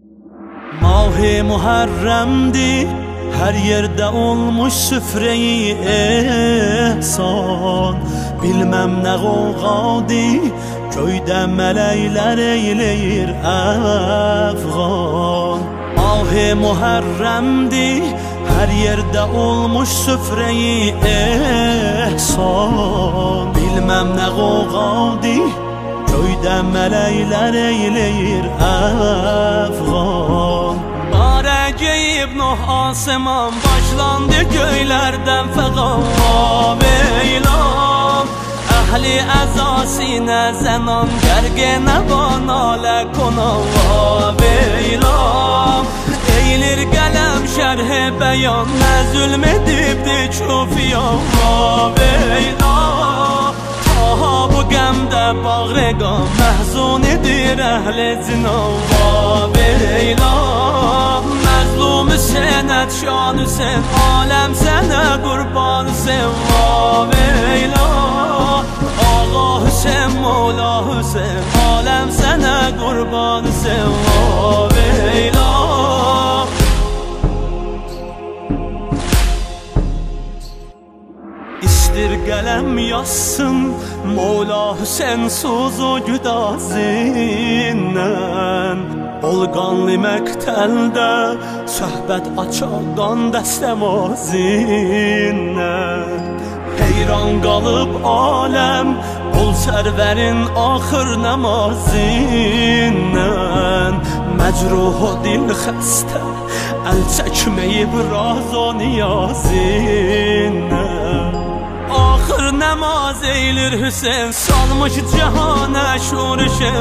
Mah-ı Muharrem'di, her yerde olmuş süfre-i ehsan. Bilmem ne gavgadı, köyde melekler eyleyir efgan. Mah-ı Muharrem'di, her yerde olmuş süfre-i ehsan. Bilmem ne gavgadı, köyde melekler eyleyir efgan. Barece İbn-i Asıman başlandı göylerden fegan. Veylan ehli ezasine zenan, gergene banale konan. Veylan eylir gelem şerh beyan, ne zulmedibdi çufiyan. Veylan aha bu gemde bağrega, mehzun edir ehl-i zinan. Veylan mazlum senet şanı sen, alem sana kurban sen. Veylan ağa Hüseyin Mevla Hüseyin, alem sana kurban sen. Veylan İstir gelem yazsın Mevla Hüseyin suzu güdazinden. Olganlı mektelde söhbet açadan dəstəmazindən. Heyran kalıp alem ol serverin ahır namazindən. Mecruh dil xəstə el çəkməyib razo niyazindən. Ahır namaz eylir Hüseyin, salmış cihana şuruşe.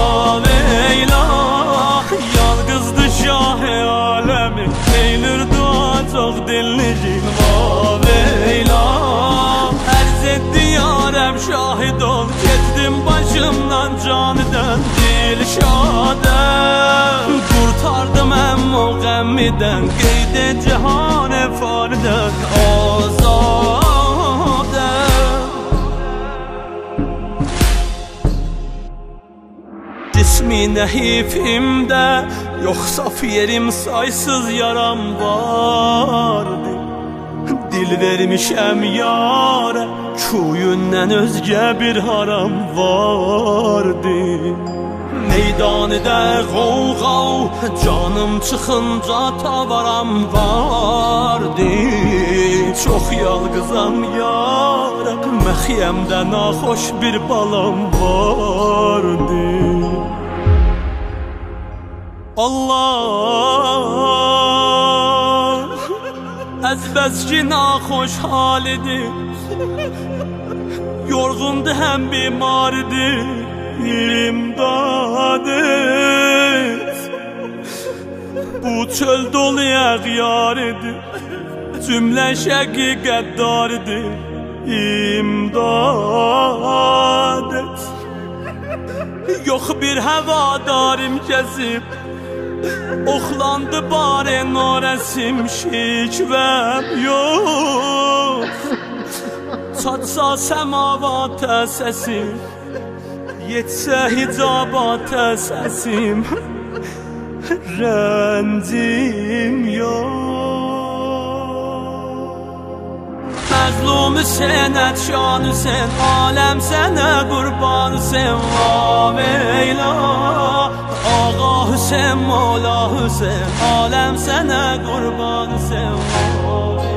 Veylah yalgızdı şah-ı alemi, eylir dua çok dinlicin. Veylah erz etti yarem şahid ol, ketdim başımdan canıdan dilşadem. Kurtardım emmo gemmiden, qeyde cihan-ı farden azad. Cismi nehifimde yoksa yerim saysız yaram vardı. Dil vermişem yâre, kuyunden özge bir haram vardı. Meydanıda gavgav, canım çıkınca tavaram vardı. Çok yalgızam yâre, mexyemde nahoş bir balam vardı. Allah ezbez ki nahoş halidir, yorgundu hem bimardı. İmdad et, bu çöl dolu yağyarıdır, cümle şəqi qəddarıdır. İmdad et, yok bir hevadarım gezip, oxlandı bari naresim şikvem yok. Çatsa semavata səsim, yetse hicabata səsim, rəncim yok. Məzlum senet şanı sen, alem sana kurban sen. Veylah ağa Hüseyin Mevla Hüseyin, alem sana kurban sen.